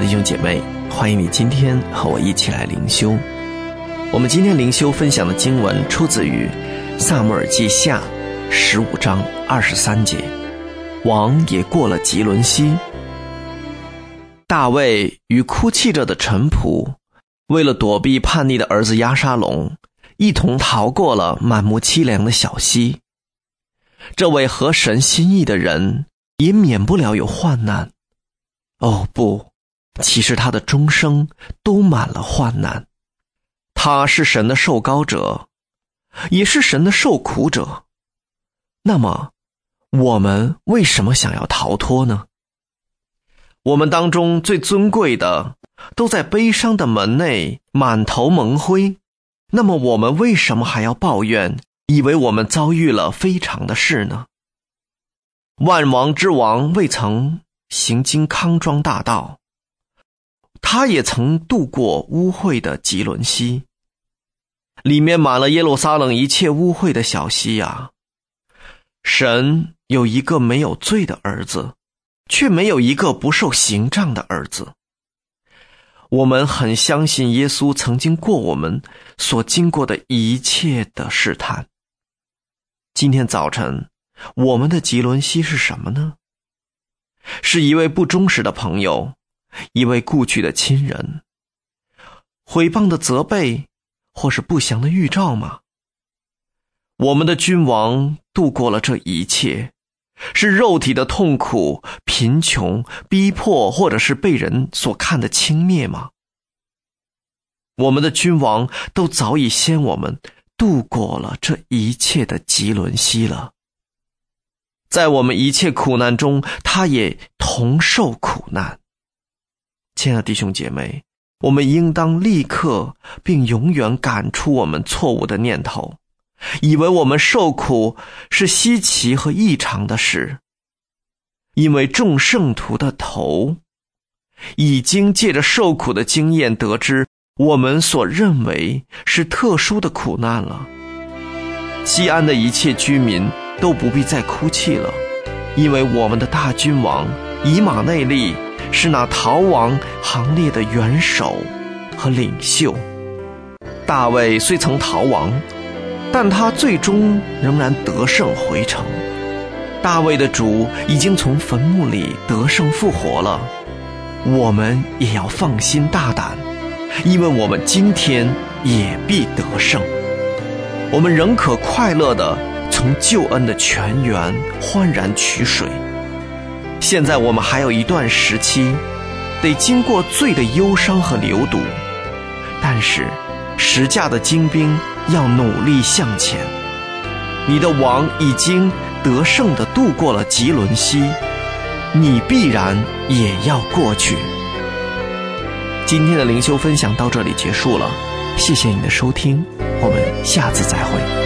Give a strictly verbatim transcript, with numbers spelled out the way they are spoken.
弟兄姐妹，欢迎你今天和我一起来灵修。我们今天灵修分享的经文出自于撒母耳记下十五章二十三节。王也过了吉伦西。大卫与哭泣着的臣仆，为了躲避叛逆的儿子押沙龙，一同逃过了满目凄凉的小溪。这位合神心意的人也免不了有患难。哦不，其实他的终生都满了患难。他是神的受膏者，也是神的受苦者。那么我们为什么想要逃脱呢？我们当中最尊贵的都在悲伤的门内满头蒙灰，那么我们为什么还要抱怨，以为我们遭遇了非常的事呢？万王之王未曾行经康庄大道，他也曾渡过污秽的吉伦西，里面满了耶路撒冷一切污秽的小溪啊。神有一个没有罪的儿子，却没有一个不受刑杖的儿子。我们很相信耶稣曾经过我们所经过的一切的试探。今天早晨，我们的吉伦西是什么呢？是一位不忠实的朋友，一位故去的亲人，毁谤的责备，或是不祥的预兆吗？我们的君王度过了这一切，是肉体的痛苦、贫穷、逼迫，或者是被人所看的轻蔑吗？我们的君王都早已先我们度过了这一切的吉伦西了。在我们一切苦难中，他也同受苦难。亲爱的弟兄姐妹，我们应当立刻并永远赶出我们错误的念头，以为我们受苦是稀奇和异常的事。因为众圣徒的头已经借着受苦的经验得知我们所认为是特殊的苦难了。西安的一切居民都不必再哭泣了，因为我们的大君王以马内利是那逃亡行列的元首和领袖。大卫虽曾逃亡，但他最终仍然得胜回城。大卫的主已经从坟墓里得胜复活了，我们也要放心大胆，因为我们今天也必得胜。我们仍可快乐地从救恩的泉源欢然取水。现在我们还有一段时期得经过罪的忧伤和流毒，但是十架的精兵要努力向前。你的王已经得胜地度过了吉伦西，你必然也要过去。今天的灵修分享到这里结束了，谢谢你的收听，我们下次再会。